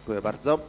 Dziękuję bardzo.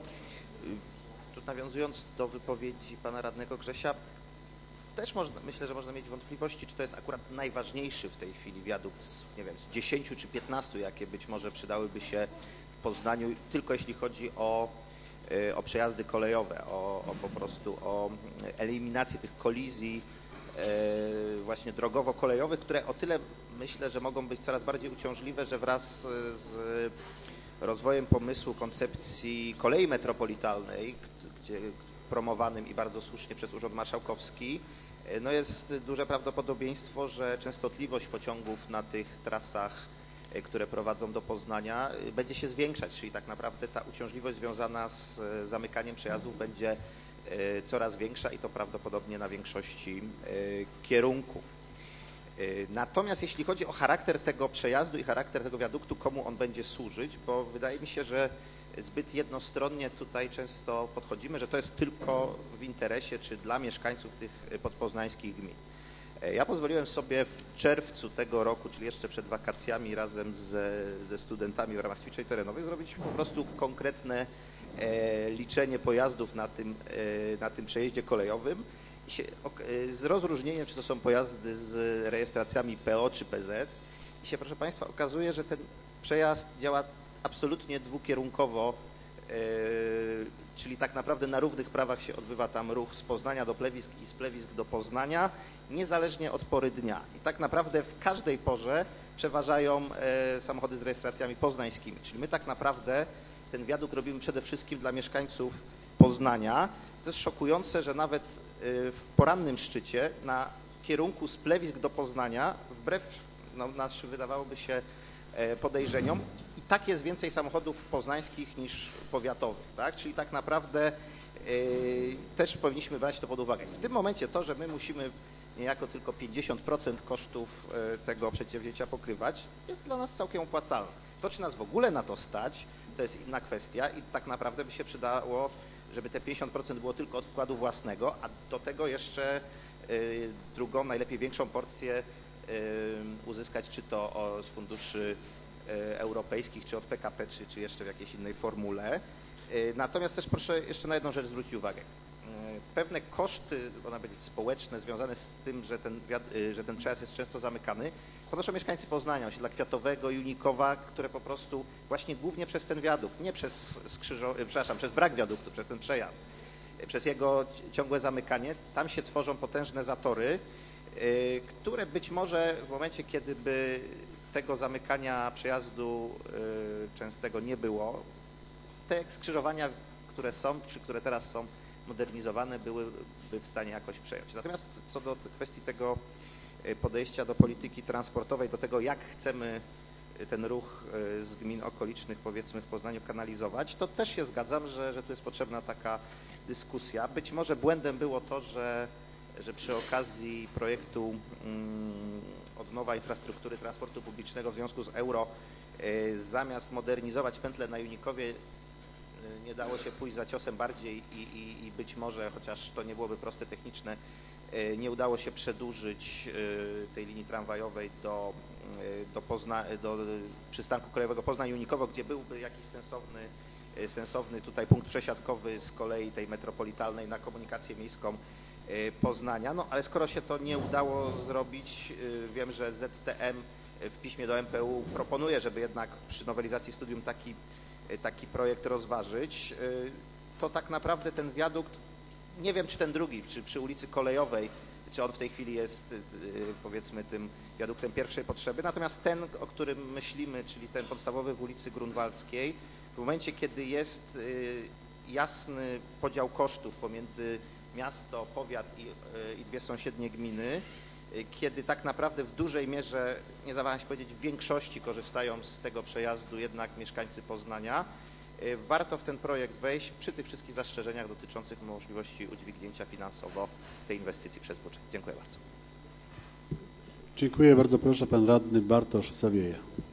Tu nawiązując do wypowiedzi pana radnego Grzesia, też myślę, że można mieć wątpliwości, czy to jest akurat najważniejszy w tej chwili wiadukt nie wiem, z 10 czy 15, jakie być może przydałyby się w Poznaniu, tylko jeśli chodzi o przejazdy kolejowe, po prostu o eliminację tych kolizji właśnie drogowo-kolejowych, które o tyle myślę, że mogą być coraz bardziej uciążliwe, że wraz z rozwojem pomysłu koncepcji kolei metropolitalnej, promowanym i bardzo słusznie przez Urząd Marszałkowski, no jest duże prawdopodobieństwo, że częstotliwość pociągów na tych trasach, które prowadzą do Poznania, będzie się zwiększać, czyli tak naprawdę ta uciążliwość związana z zamykaniem przejazdów będzie coraz większa i to prawdopodobnie na większości kierunków. Natomiast jeśli chodzi o charakter tego przejazdu i charakter tego wiaduktu, komu on będzie służyć, bo wydaje mi się, że zbyt jednostronnie tutaj często podchodzimy, że to jest tylko w interesie czy dla mieszkańców tych podpoznańskich gmin. Ja pozwoliłem sobie w czerwcu tego roku, czyli jeszcze przed wakacjami, razem ze studentami w ramach ćwiczeń terenowych zrobić po prostu konkretne liczenie pojazdów na tym przejeździe kolejowym z rozróżnieniem, czy to są pojazdy z rejestracjami PO czy PZ. I się, proszę Państwa, okazuje, że ten przejazd działa absolutnie dwukierunkowo, czyli tak naprawdę na równych prawach się odbywa tam ruch z Poznania do Plewisk i z Plewisk do Poznania, niezależnie od pory dnia. I tak naprawdę w każdej porze przeważają samochody z rejestracjami poznańskimi, czyli my tak naprawdę ten wiadukt robimy przede wszystkim dla mieszkańców Poznania. To jest szokujące, że nawet w porannym szczycie na kierunku z Plewisk do Poznania, wbrew naszym wydawałoby się podejrzeniom, i tak jest więcej samochodów poznańskich niż powiatowych, tak? Czyli tak naprawdę też powinniśmy brać to pod uwagę. W tym momencie to, że my musimy niejako tylko 50% kosztów tego przedsięwzięcia pokrywać, jest dla nas całkiem opłacalne. To, czy nas w ogóle na to stać, to jest inna kwestia i tak naprawdę by się przydało, żeby te 50% było tylko od wkładu własnego, a do tego jeszcze drugą, najlepiej większą porcję uzyskać, czy to z funduszy europejskich, czy od PKP, czy jeszcze w jakiejś innej formule. Natomiast też proszę jeszcze na jedną rzecz zwrócić uwagę. Pewne koszty, można powiedzieć społeczne, związane z tym, że ten przejazd jest często zamykany, ponoszą mieszkańcy Poznania, osiedla Kwiatowego, Junikowa, które po prostu właśnie głównie przez ten wiadukt, nie przez przez brak wiaduktu, przez ten przejazd, przez jego ciągłe zamykanie, tam się tworzą potężne zatory, które być może w momencie, kiedy by tego zamykania przejazdu częstego nie było, te skrzyżowania, które są, czy które teraz są modernizowane, byłyby w stanie jakoś przejąć. Natomiast co do kwestii tego podejścia do polityki transportowej, do tego, jak chcemy ten ruch z gmin okolicznych, powiedzmy, w Poznaniu kanalizować, to też się zgadzam, że tu jest potrzebna taka dyskusja. Być może błędem było to, że przy okazji projektu odnowa infrastruktury transportu publicznego w związku z euro, zamiast modernizować pętlę na Junikowie, nie dało się pójść za ciosem bardziej i być może, chociaż to nie byłoby proste techniczne, nie udało się przedłużyć tej linii tramwajowej do przystanku kolejowego Poznań-Junikowo, gdzie byłby jakiś sensowny tutaj punkt przesiadkowy z kolei tej metropolitalnej na komunikację miejską Poznania. No ale skoro się to nie udało zrobić, wiem, że ZTM w piśmie do MPU proponuje, żeby jednak przy nowelizacji studium taki projekt rozważyć, to tak naprawdę ten wiadukt, nie wiem czy ten drugi, czy przy ulicy Kolejowej, czy on w tej chwili jest powiedzmy tym wiaduktem pierwszej potrzeby, natomiast ten, o którym myślimy, czyli ten podstawowy w ulicy Grunwaldzkiej, w momencie kiedy jest jasny podział kosztów pomiędzy miasto, powiat i dwie sąsiednie gminy, kiedy tak naprawdę w dużej mierze, nie zawaham się powiedzieć, w większości korzystają z tego przejazdu jednak mieszkańcy Poznania, warto w ten projekt wejść przy tych wszystkich zastrzeżeniach dotyczących możliwości udźwignięcia finansowo tej inwestycji przez budżet. Dziękuję bardzo. Dziękuję bardzo. Proszę pan radny Bartosz Zawieja.